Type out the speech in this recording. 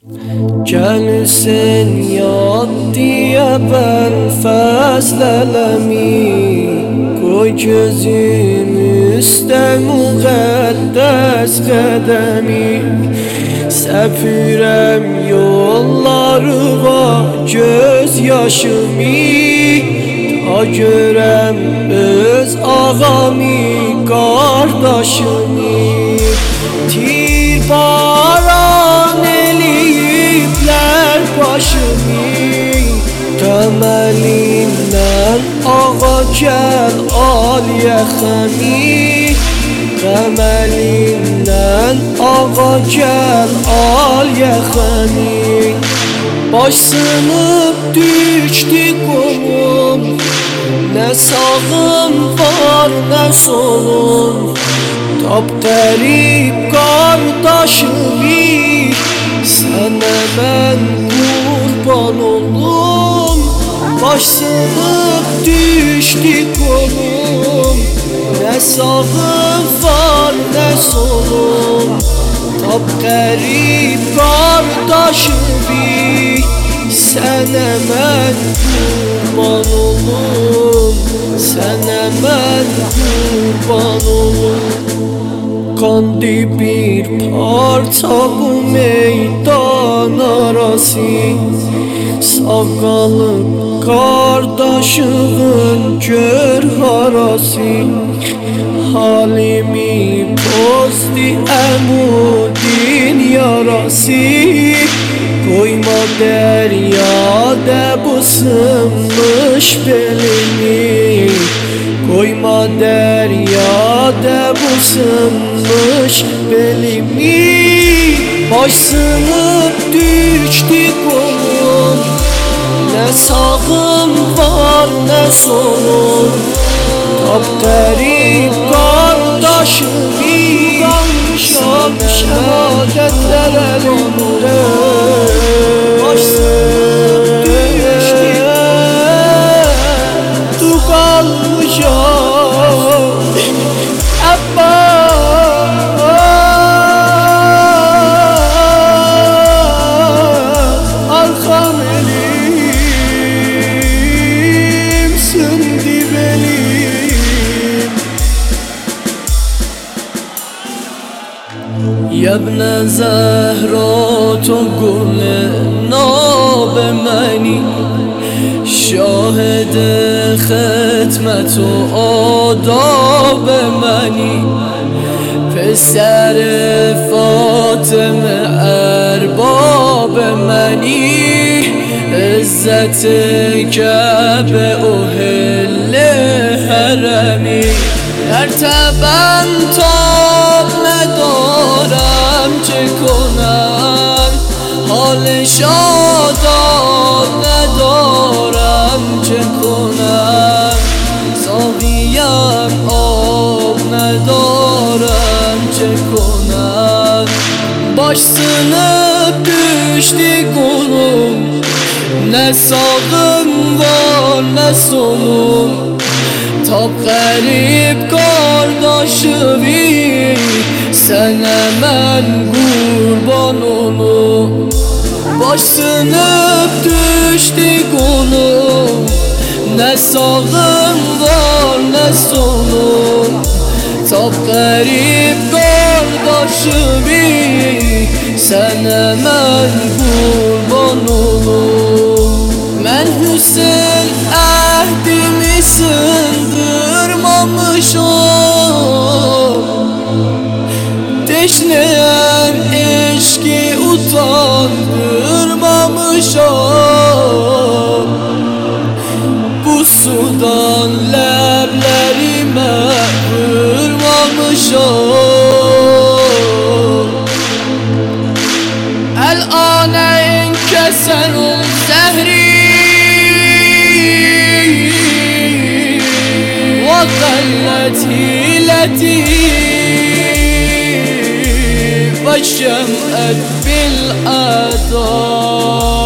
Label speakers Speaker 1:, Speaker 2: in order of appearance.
Speaker 1: Gelsin yad diye ben fəzlələmi, koy gözüm üstə müqəddəs qədəmi. Səpürəm yollarıma göz yaşımı, ta görəm öz ağamı, qardaşımı. Tirbaran eləyiblər başımı, qəməlimdən ağa gəl al yəxəmi. Qəməlimdən ağa gəl al yəxəmi. Baş sınıb düşdü qolum, nə sağım var nə solum. Tap qərib qardaşımı, sənə mən qurban olum. Baş sınıb düşdü qolum, nə sağım var nə solum. Tap qərib qardaşımı, sənə mən qurban olum. Sənə mən qurban olum. Qandı bir parça bu meydan arası, sağ qalıb qardaşığın gör harası. Halimi pozdu əmudin yarası, koyma dəryada bu sınmış belimi. Koyma dəryada bu sınmış belimi. Baş sınıb düşdü qolum, nə sağım var nə solum. Tap qərib qardaşımı, qalmışam şəhadətlər əlində. Baş sınıb düşdü tu qalmışam Əbbas. Arxam elim sındı belim. Yebne Zehra to gule nabe məni, شاهد ختمت و آداب منی. پسر فاطمه ارباب منی، عزت کعبه و حل حرمی. در تبم تاب ندارم چه کنم، حال شاداب ندارم چه کنم. ساقیم آب ندارم چه کنم. baş sınıp düştü kolum, ne sağım var ne solum. Tap qərib qardaşımı, sənə mən qurban olum. Baş sınıp düştü kolum, ne sağım var ne solum. Tap qərib qardaşımı, sənə mən qurban olum. Mən Hüseyn əhdimi sındırmamışam, teşneyəm eşki utandırmamışam. Bu sudan ləblərimə vurmamışam. Əl-anə inkəsərun zəhri və qələt hiləti və şəmət bil-əda.